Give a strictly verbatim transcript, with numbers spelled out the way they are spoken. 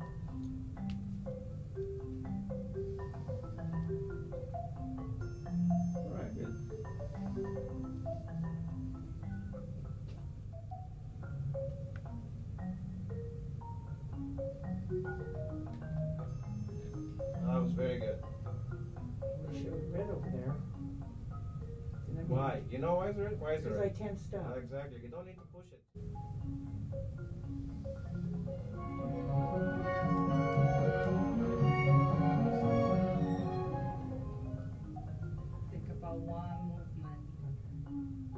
All right, good. That was very good. Wish it was red over there. Then I mean- Why? You know why is it? Why is it? Because I red? tensed Uh, up. exactly. You don't need to push it. Think about one movement.